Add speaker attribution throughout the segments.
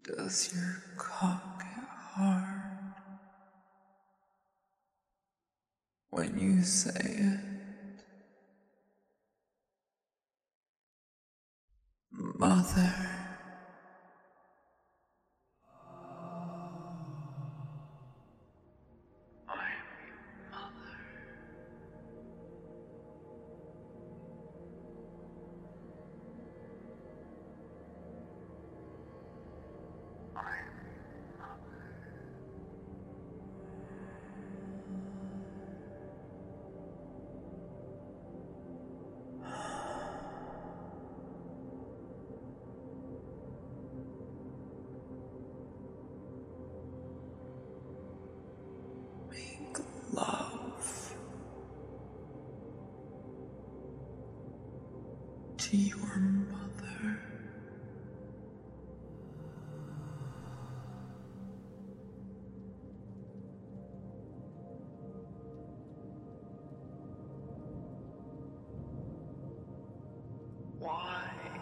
Speaker 1: Does your cock get hard when you say it? Mother, I'm your mother. Make love to your mother. Why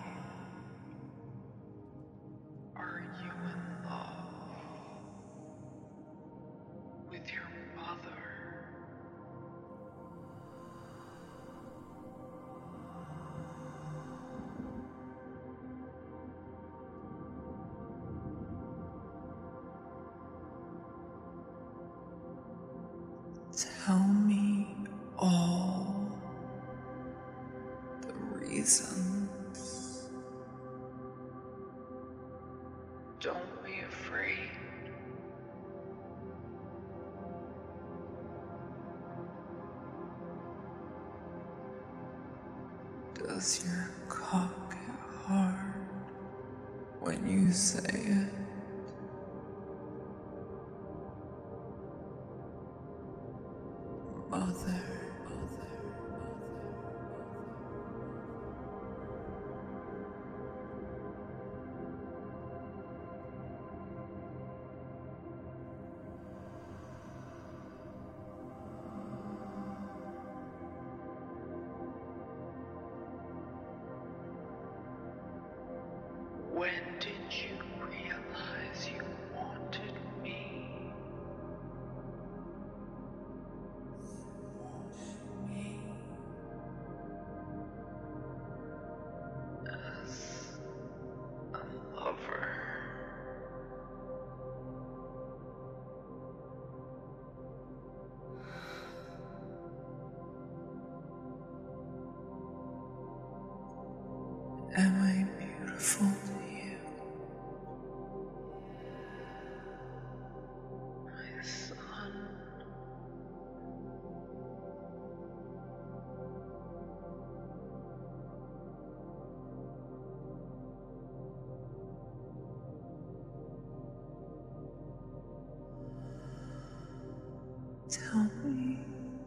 Speaker 1: are you in love with your mother? Tell me all the reasons. Don't be afraid. Does your cock get hard when you say it? Mother. When did you realize you wanted me? As a lover. Am I beautiful to you? My son. Tell me.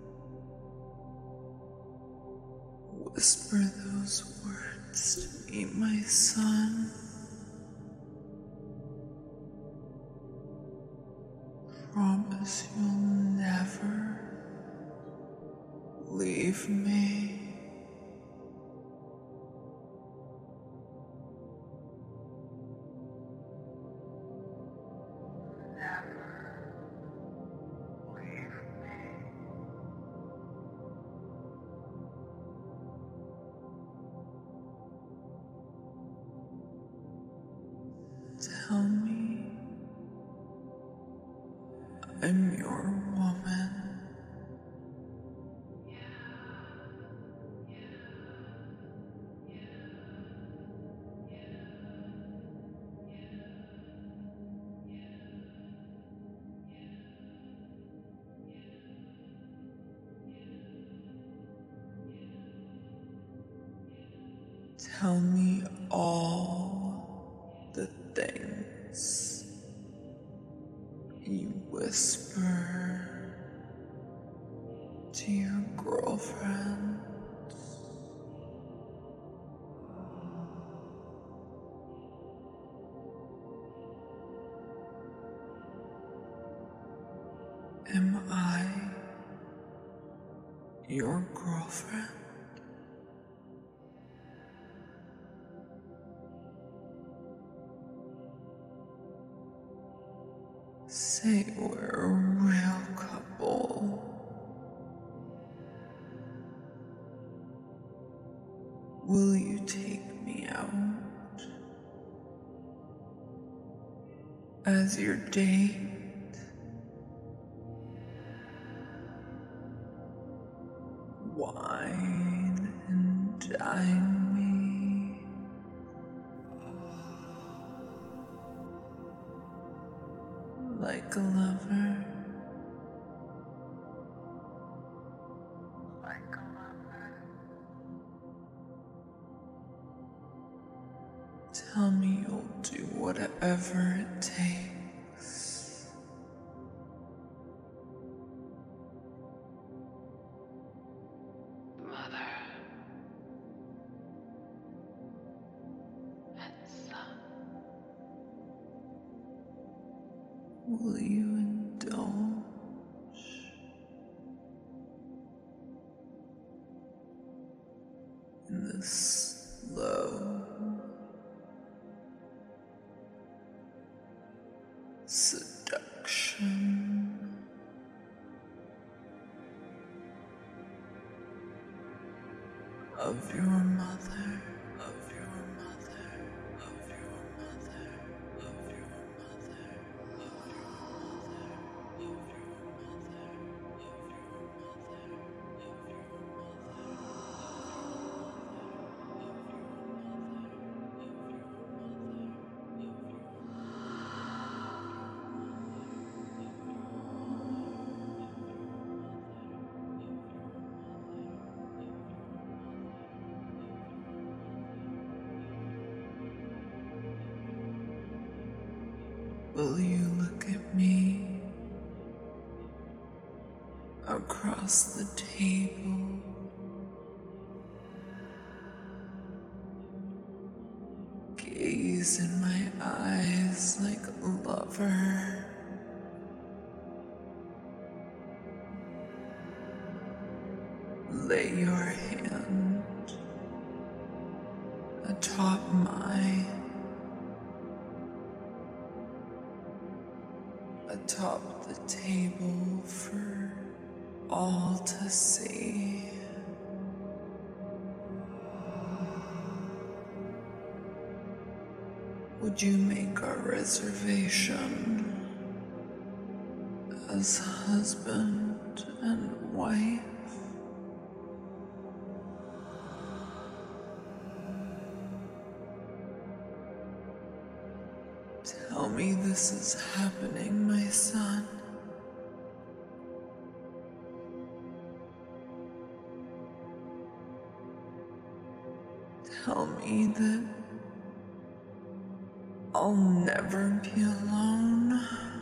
Speaker 1: Whisper those words to me, my son. Promise you'll never leave me. Never leave me. Tell me I'm your woman. Tell me all the things you whisper to your girlfriend. Am I your girlfriend? Say we're a real couple. Will you take me out as your date? Wine and dine me like a lover. Tell me you'll do whatever it takes.
Speaker 2: Mother and son.
Speaker 1: Will you indulge in the slow seduction of your mother, of your mother, of your mother, of your mother, of your mother, of your Will you look at me across the table? Gaze in my eyes like a lover. Lay your hand atop mine, atop the table for all to see. Would you make our reservation as husband and wife? Tell me this is happening, my son. Tell me that I'll never be alone.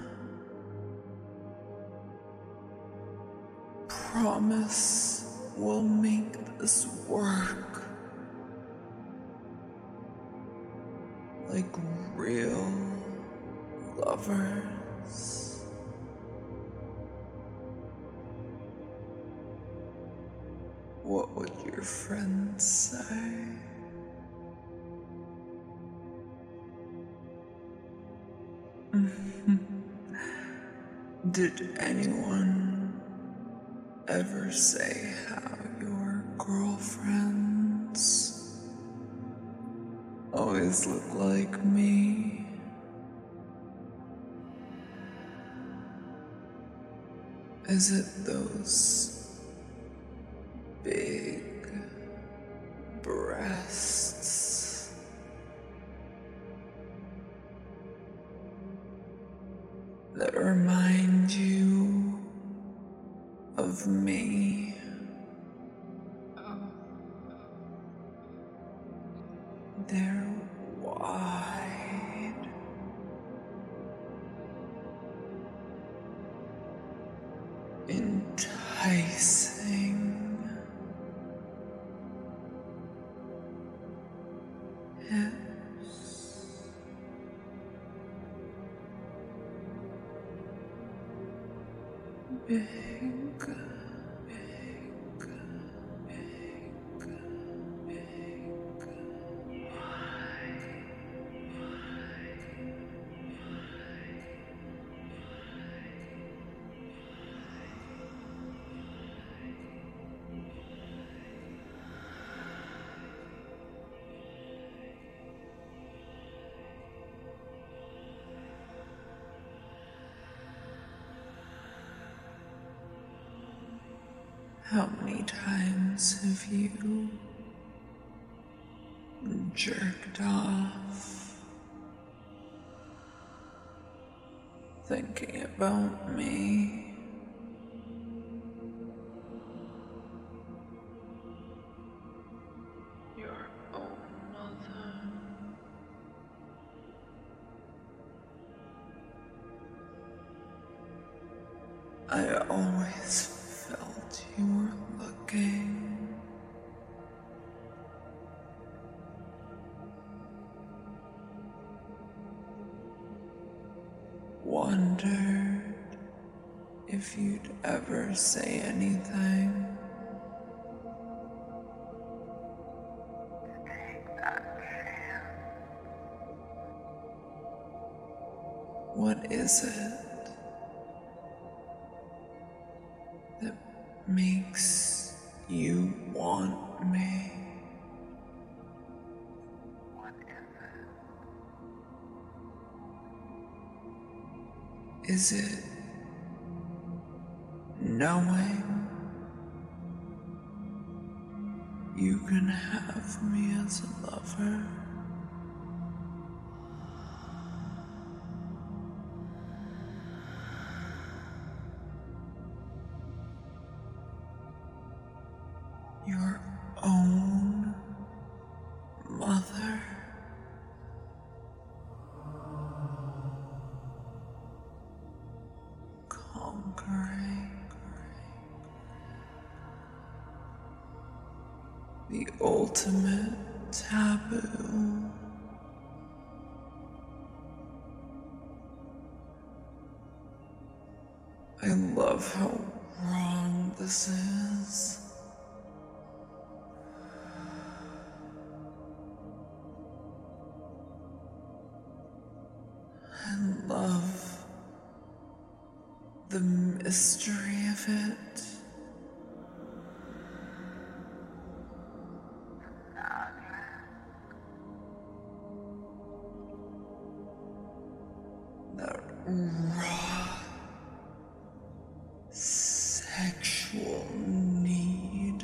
Speaker 1: Promise we'll make this work. Like real lovers. What would your friends say? Did anyone ever say how your girlfriends always look like me? Is it those big breasts? That remind you of me? They're wide, enticing, hips, big, big, big, big, wide. How many times have you jerked off thinking about me? Your own mother. I always felt you were looking. Wondered if you'd ever say anything. What is it that makes you want me? Is it knowing you can have me as a lover? Your own mother? Conquering the ultimate taboo. I love how wrong this is. I love the mystery of it. That raw sexual need.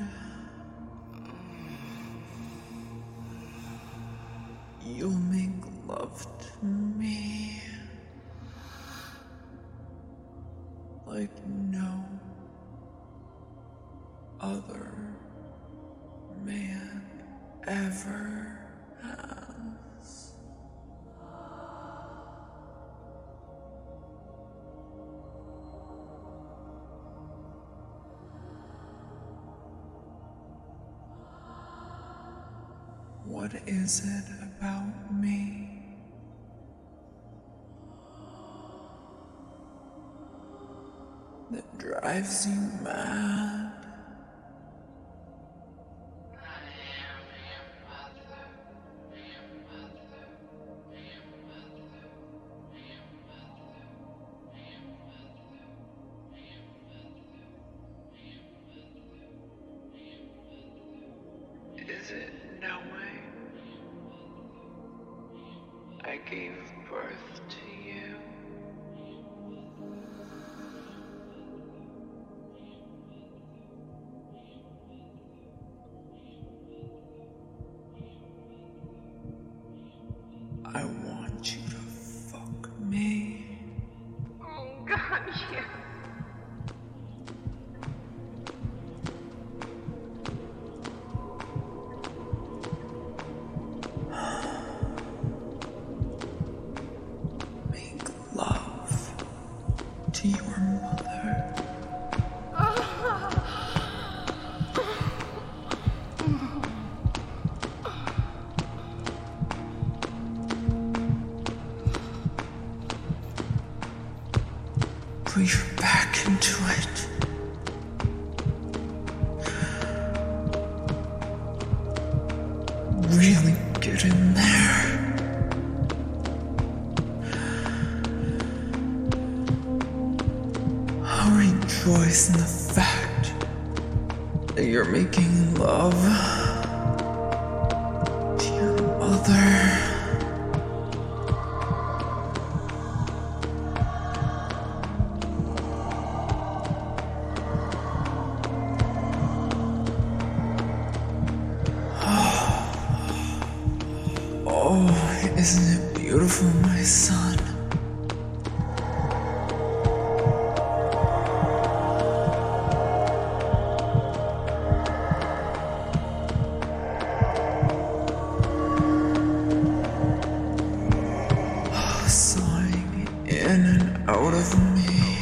Speaker 1: You'll make love to me like no other man ever has. What is it about me that drives you mad? Is it knowing I gave birth to you? I want you to fuck me.
Speaker 2: Oh, God, yeah.
Speaker 1: Make love to your mother. Put your back into it. Really get in there. I'll rejoice in the fact that you're making love to your mother. my son. Sawing in and out of me.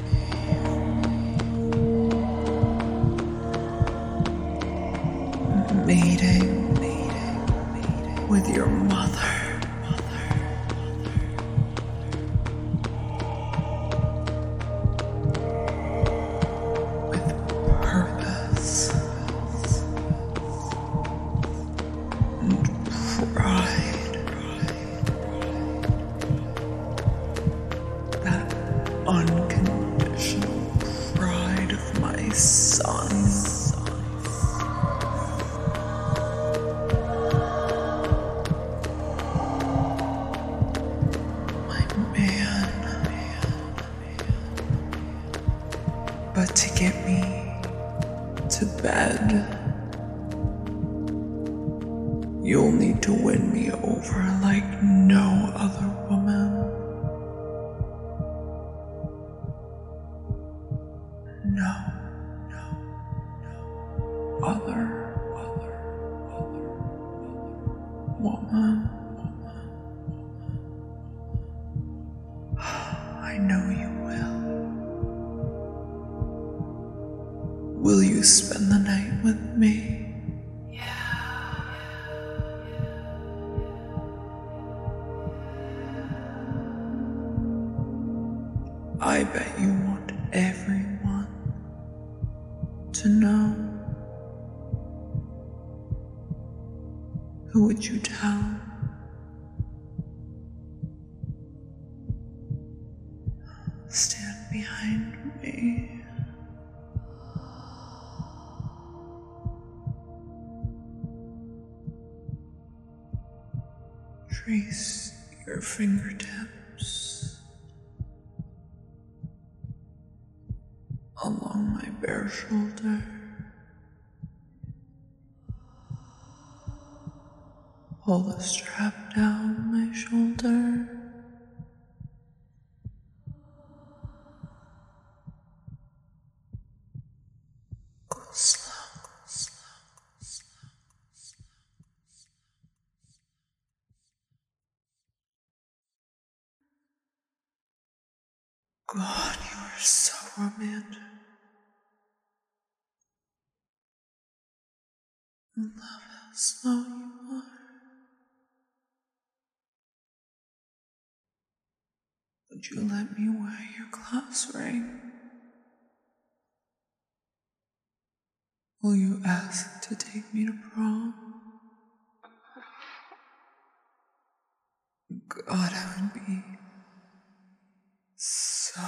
Speaker 1: Mating with your mother. With purpose and pride. That unconditional pride of my son. But to get me to bed, you'll need to win me over like no other woman. No other woman. I know you will. Will you spend the night with me? I bet you want everyone to know. Who would you tell? Stand behind me. Trace your fingertips along my bare shoulder. Pull the strap down my shoulder. Go slow. God, you are so romantic. I love how slow you are. Would you let me wear your class ring? Will you ask to take me to prom? God, I would be so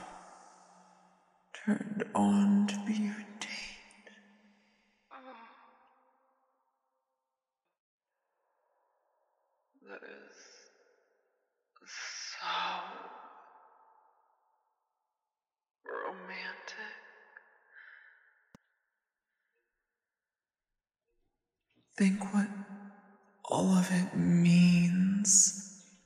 Speaker 1: turned on to be your date. That is so romantic. Think what all of it means.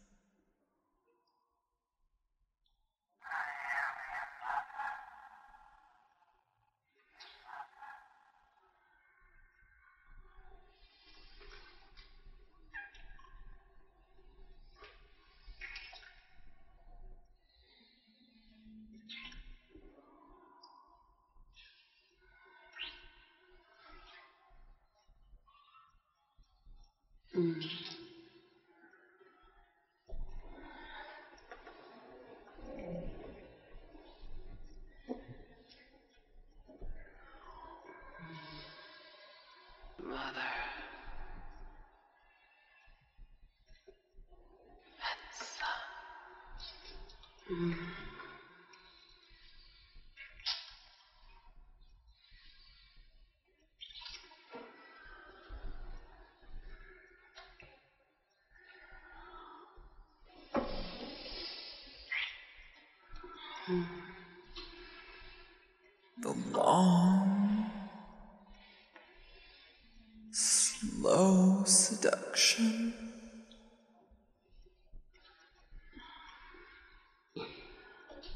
Speaker 1: Mother and son. The long, slow seduction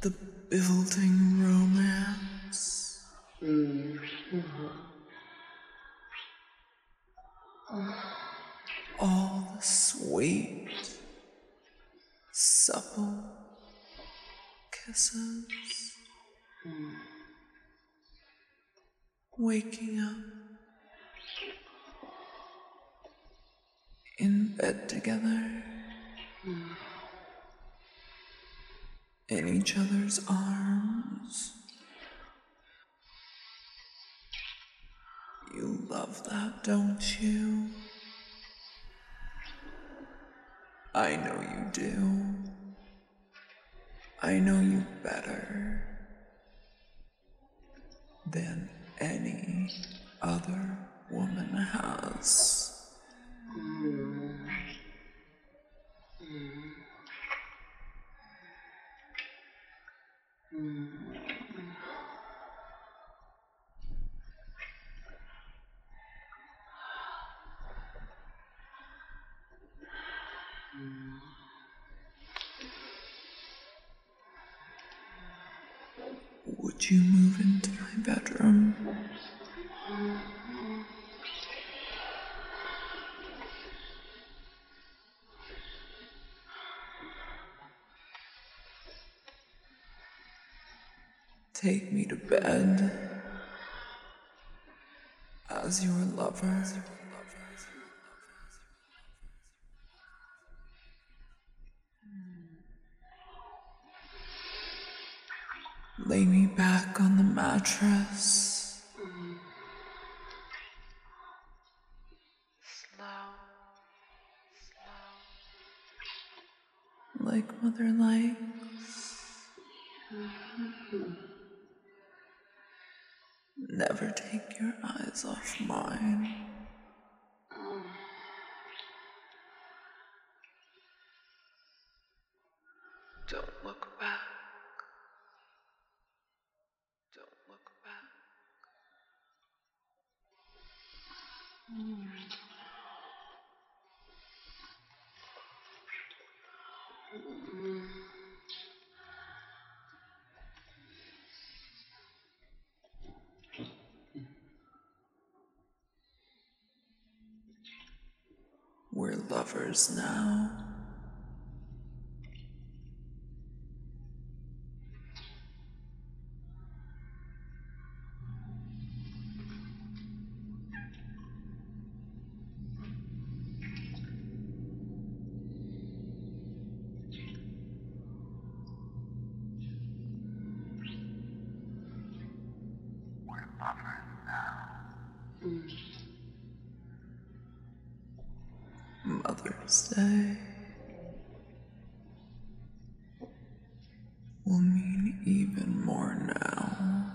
Speaker 1: the building romance, all the sweet, supple kisses, waking up in bed together, in each other's arms. You love that, don't you? I know you do. I know you better than any other woman has. Would you move into my bedroom? Take me to bed as your lover. Lay me back on the mattress.
Speaker 2: Slow.
Speaker 1: Like mother likes. Never take your eyes off mine.
Speaker 2: Don't look back. Don't look back.
Speaker 1: We're lovers now. Mother's Day will mean even more now.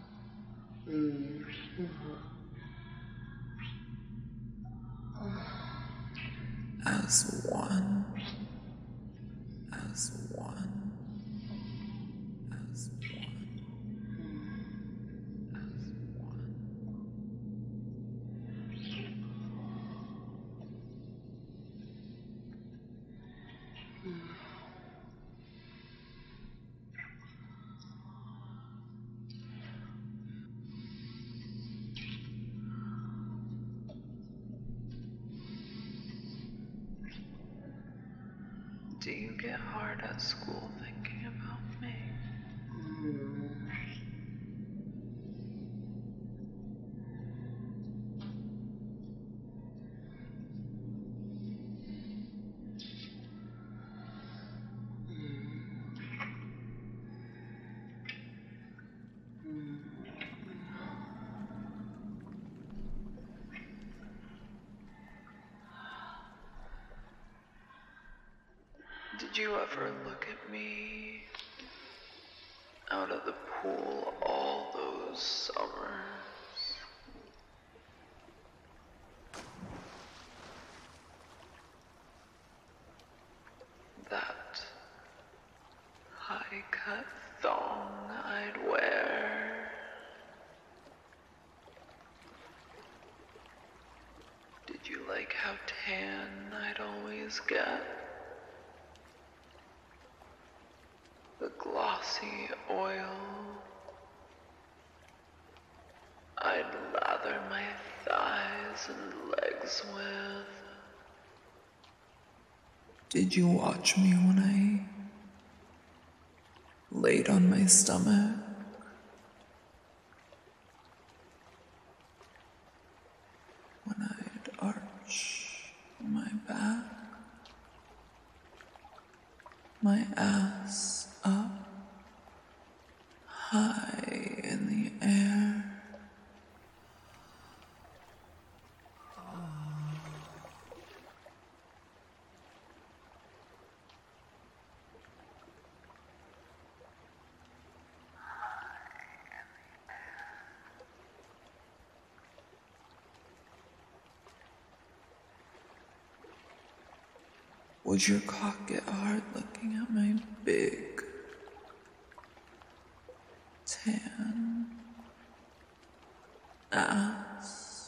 Speaker 1: As one, as one, as one, as one.
Speaker 2: Do you get hard at school thinking about me? Did you ever look at me out of the pool all those summers? That high-cut thong I'd wear. Did you like how tan I'd always get? the glossy oil I'd lather my thighs and legs with.
Speaker 1: Did you watch me when I laid on my stomach? When I'd arch my back, my ass up high in the air. Would your cock get hard looking at my big, tan ass?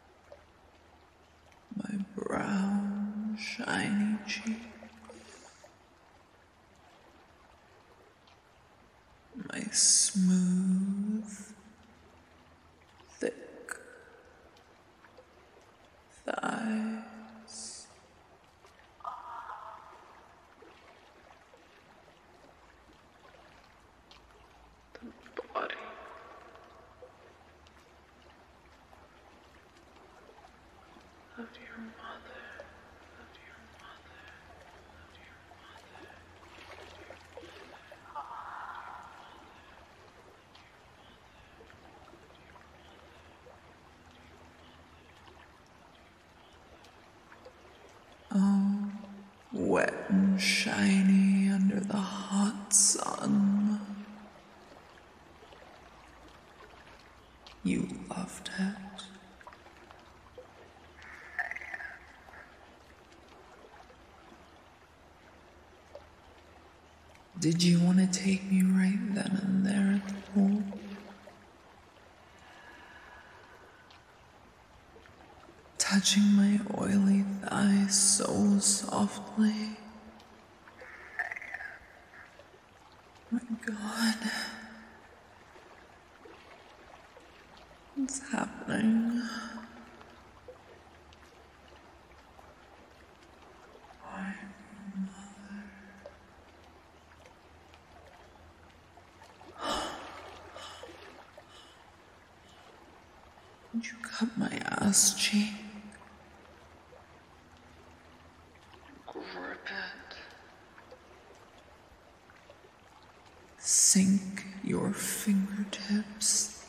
Speaker 1: My brown, shiny cheek? My smooth, thick thighs?
Speaker 2: The body of your mother, of your mother, of your mother.
Speaker 1: Oh, wet and shiny under the hot sun. You loved it. Did you want to take me right then and there at the pool? Touching my oily thighs so softly. My God. What's happening? Would you cut my ass cheek?
Speaker 2: Grip it.
Speaker 1: Sink your fingertips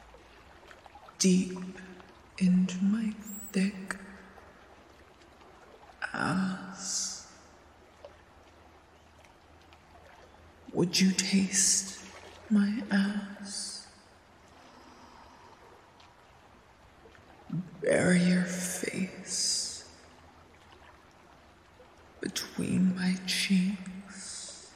Speaker 1: deep into my thick ass. Would you taste my ass? Bury your face between my cheeks.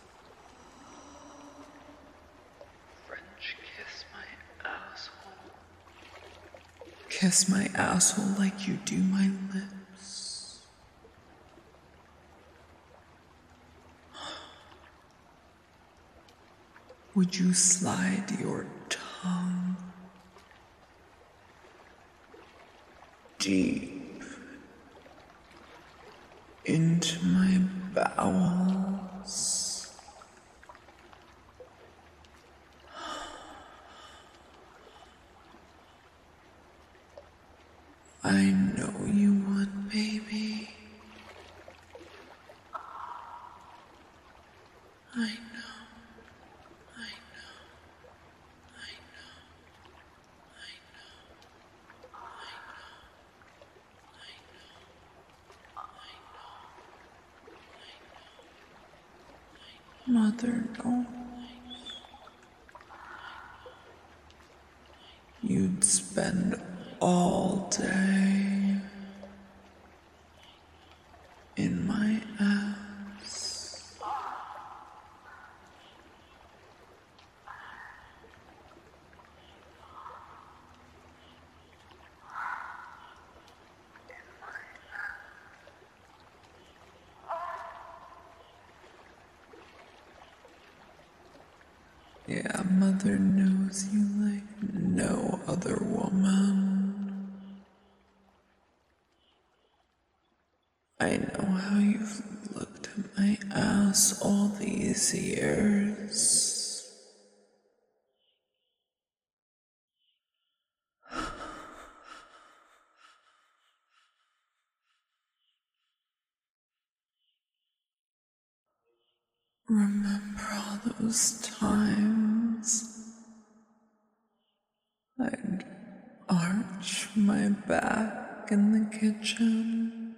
Speaker 2: French kiss my asshole.
Speaker 1: Kiss my asshole like you do my lips. Would you slide your tongue deep into my bowels? I know you would, baby. I know. Mother, don't. You'd spend all day in my ass. Yeah, Mother knows you like no other woman. I know how you've looked at my ass all these years. Remember all those times I'd arch my back in the kitchen?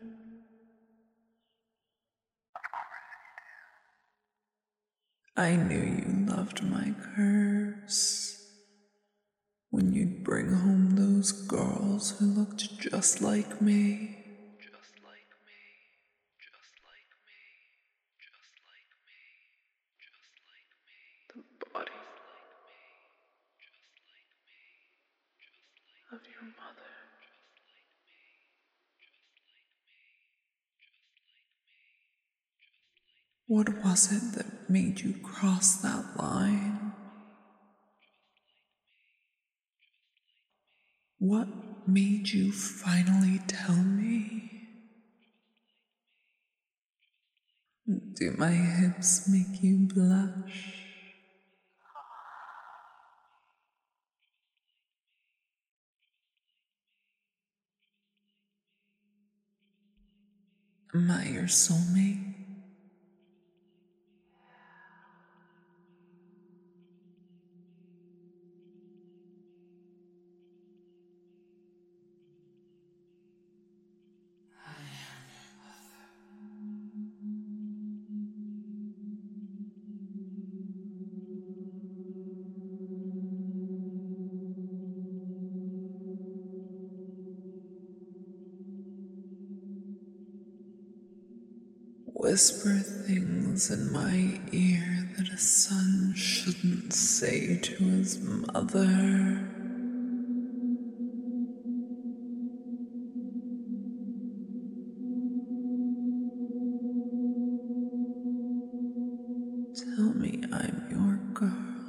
Speaker 1: I knew you loved my curves. When you'd bring home those girls who looked just like me. Just like me, just like me, just like me, just like me. The bodies like me, just like me, just like of your mother. Just like me, just like me, just like me, just like me. What was it that made you cross that line? What made you finally tell me? Do my hips make you blush? Am I your soulmate? Whisper things in my ear that a son shouldn't say to his mother. Tell me I'm your girl.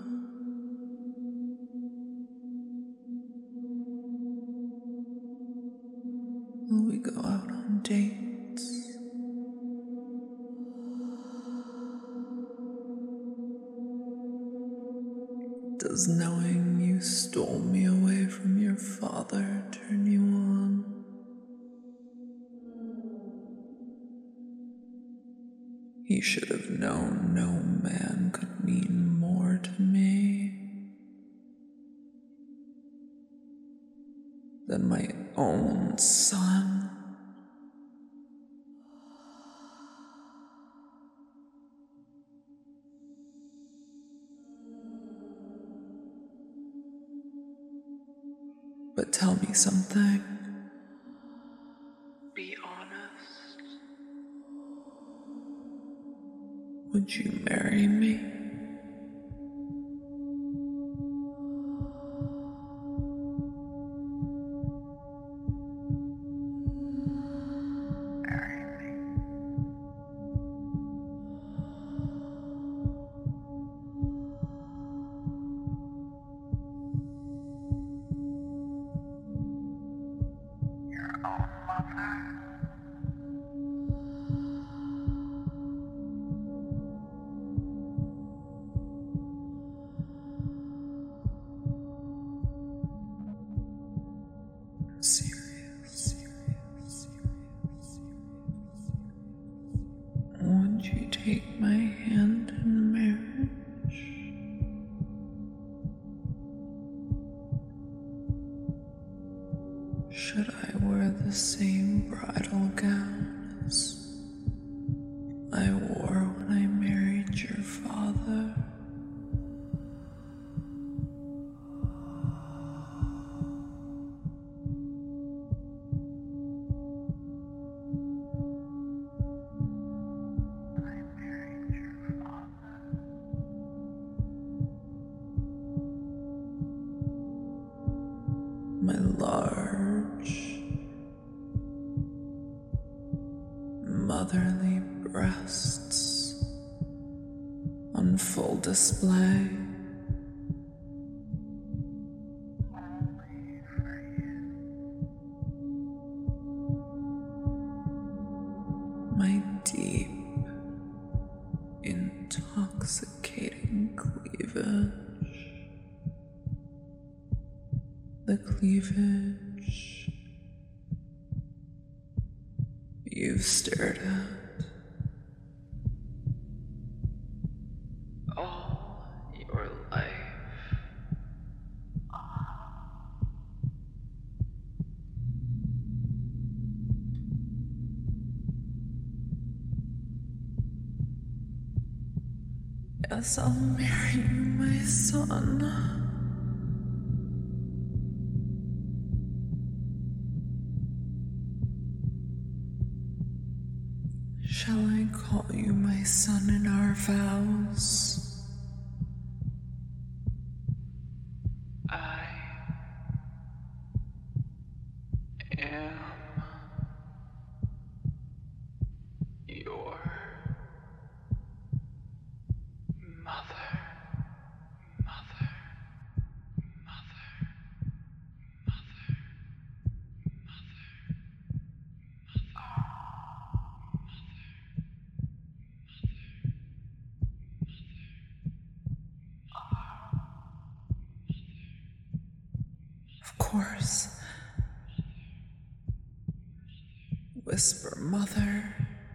Speaker 1: Will we go out on dates? Does knowing you stole me away from your father turn you on? He should have known no man could mean more to me than my own son. But tell me something.
Speaker 2: Be honest.
Speaker 1: Would you marry me? Serious. Would you take my hand in marriage? Should I wear the same bridal gown as I wore when I married your father? My large, motherly breasts on full display. the cleavage you've stared at all your life. Yes, I'll marry you, my son. Shall I call you my son in our vows?
Speaker 2: I am your mother, mother, mother, mother,
Speaker 1: Of course. Whisper mother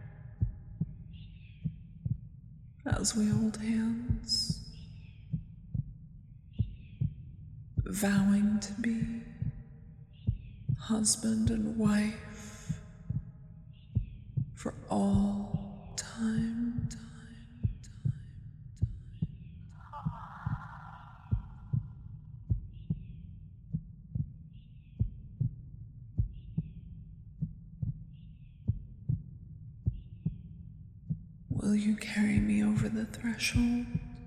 Speaker 1: as we hold hands, vowing to be husband and wife for all time. Will you carry me over the threshold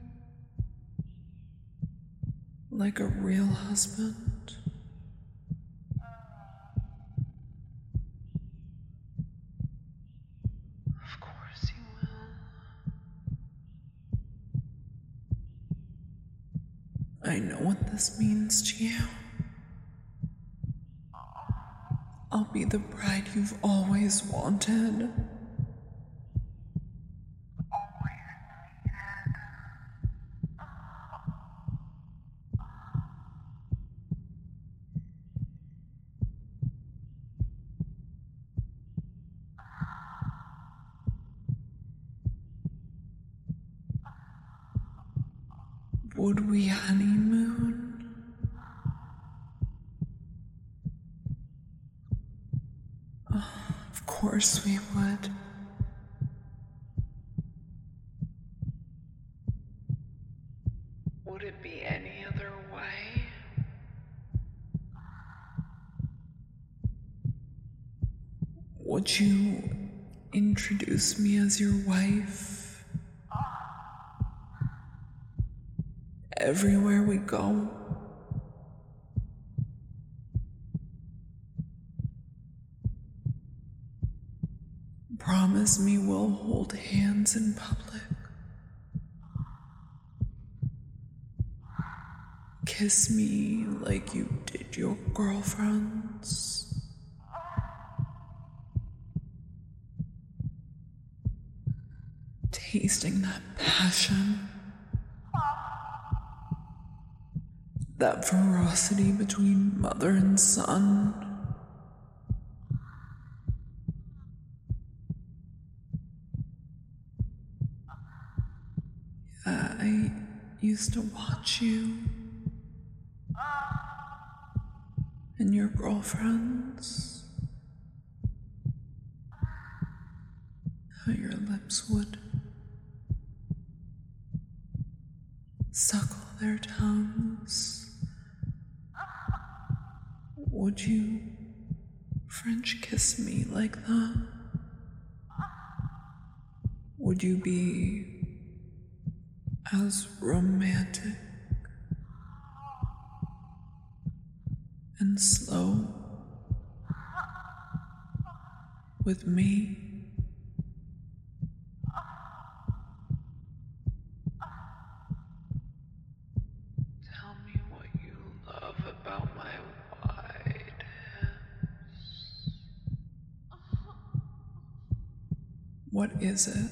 Speaker 1: like a real husband?
Speaker 2: of course you will.
Speaker 1: I know what this means to you. I'll be the bride you've always wanted. Would we honeymoon? Oh, of course we would.
Speaker 2: Would it be any other way?
Speaker 1: Would you introduce me as your wife? Everywhere we go? Promise me we'll hold hands in public. Kiss me like you did your girlfriends. Tasting that passion. That ferocity between mother and son. I used to watch you and your girlfriends, how your lips would suckle their tongues. Would you French kiss me like that? Would you be as romantic and slow with me?
Speaker 2: Tell me what you love about my wide hips.
Speaker 1: What is it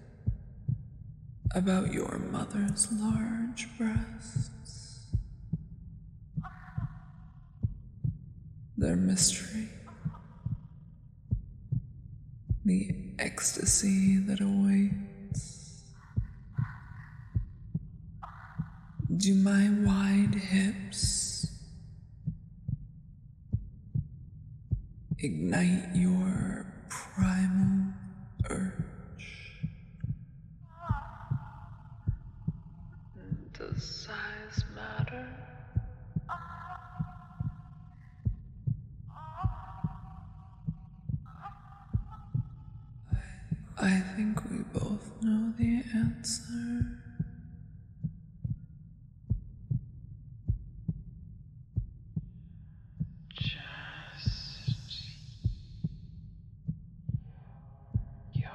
Speaker 1: about your mother's large breasts their mystery, the ecstasy that awaits. Do my wide hips ignite your primal urge?
Speaker 2: Does size matter?
Speaker 1: I think we both know the answer.
Speaker 2: Just your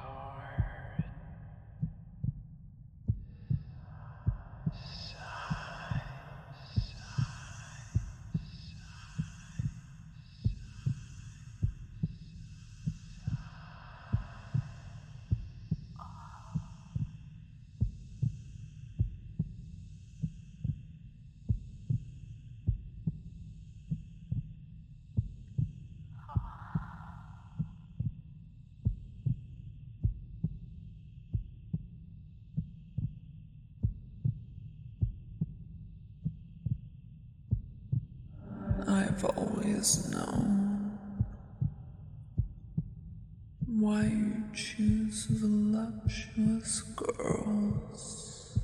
Speaker 1: I've always known why you choose voluptuous girls.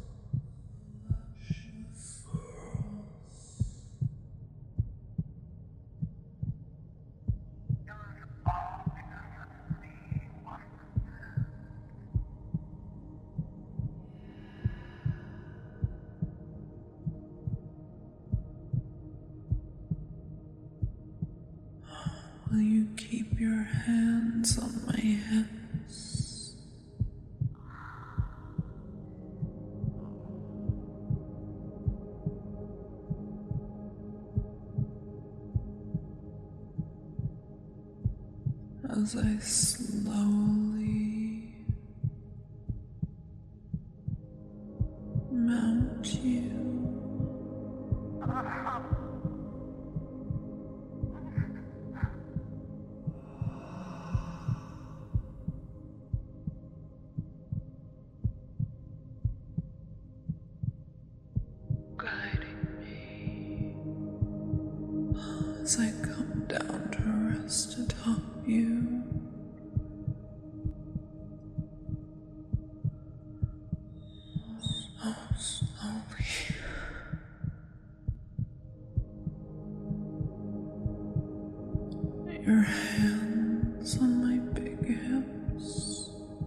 Speaker 1: Will you keep your hands on my hips? As I slowly mount you.
Speaker 2: guiding me.
Speaker 1: As I come down to rest atop you, so slowly. Your hands on my big hips.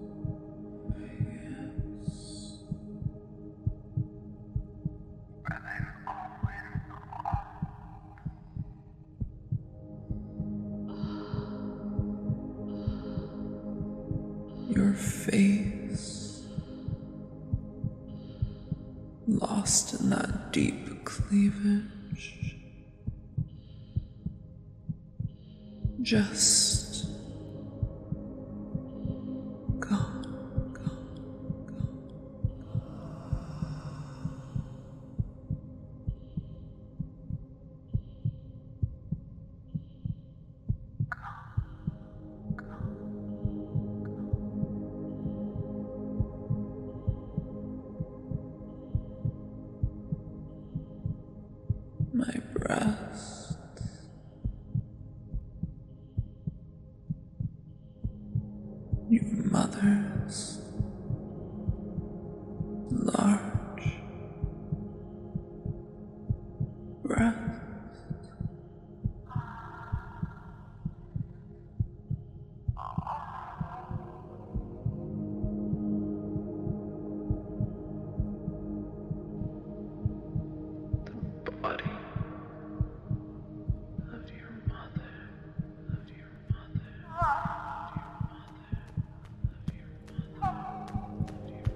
Speaker 1: Your face, lost in that deep cleavage, just gone, gone, gone. My breasts, your mother's large breath.
Speaker 2: The body of your mother, of your mother, of your mother, of your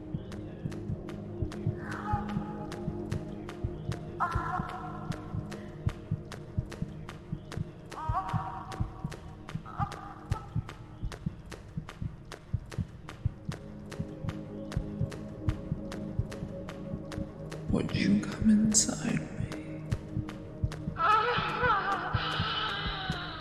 Speaker 1: Would you come inside me?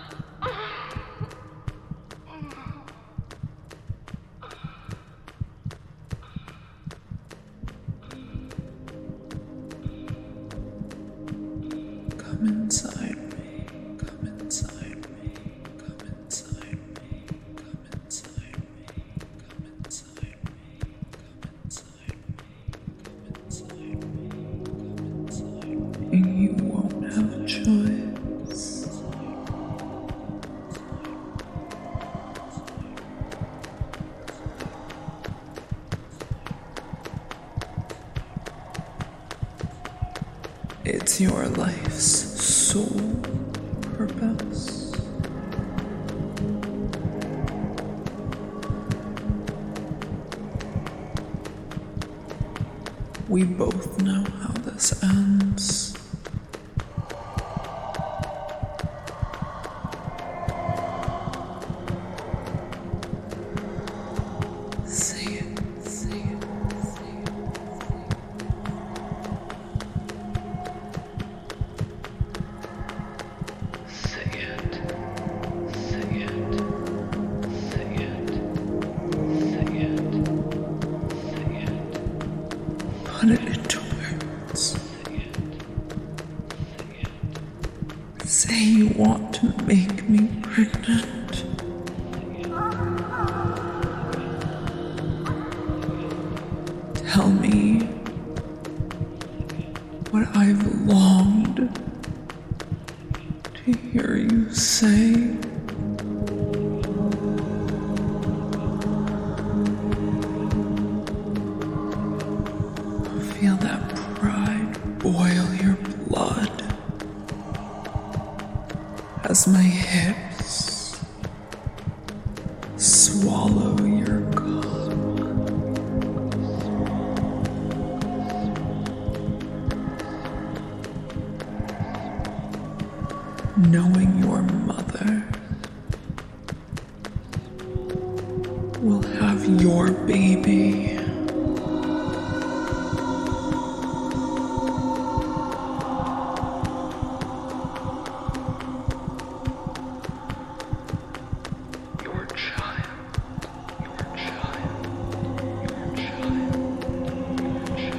Speaker 1: It's your life's sole purpose. We both know how this ends. Say it, say it, say it,
Speaker 2: Say it. Say it. Say it. Say it. Say it.
Speaker 1: put it into words.
Speaker 2: Say it. Say it.
Speaker 1: Say you want to make me pregnant. Tell me what I've longed to hear you say. Feel that pride boil your blood as my hips swallow your cock. Knowing your mother will have your baby.
Speaker 2: Your child. Your child. Your child. Your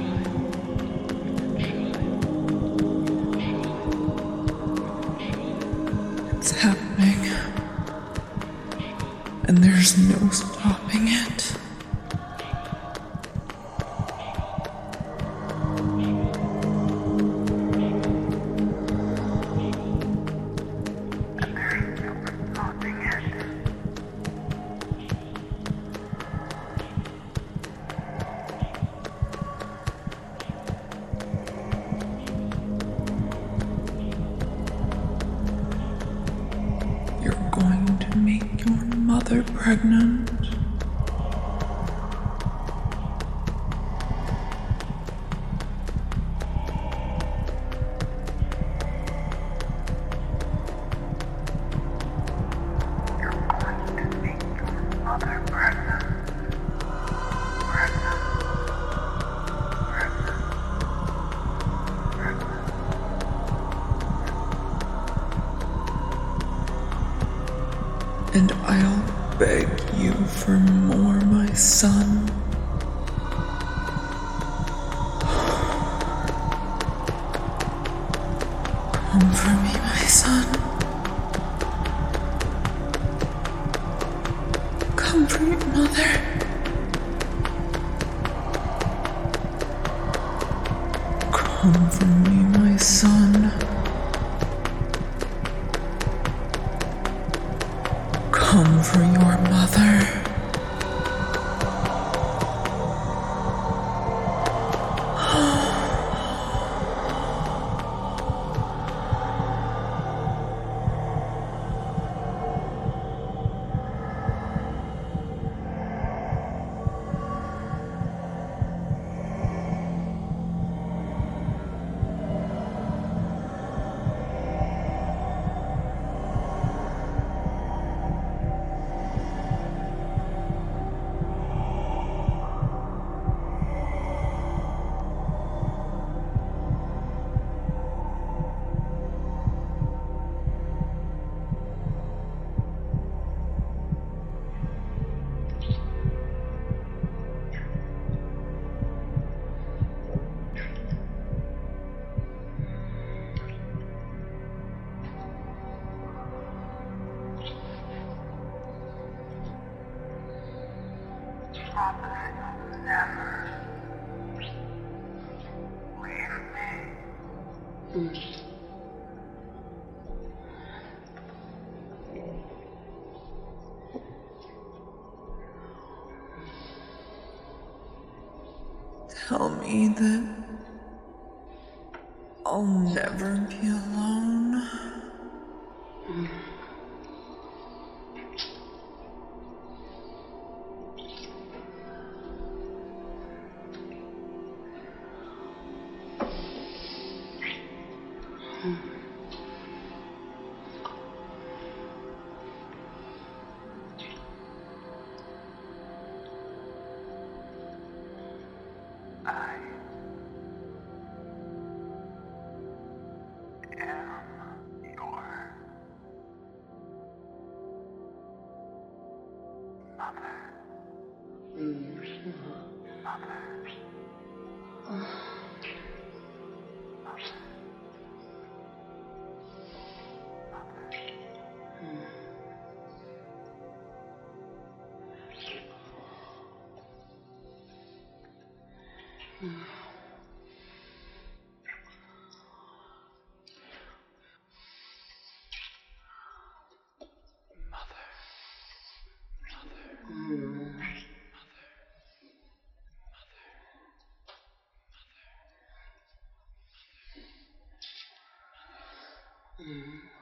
Speaker 2: child.
Speaker 1: It's happening, and there's no stopping it. You're going to make your mother pregnant. And I'll beg you for more, my son. Come for me, my son. Come for your mother. Come for me, my son. Come for your mother. Tell me that I'll never be alone.
Speaker 2: Mm-hmm.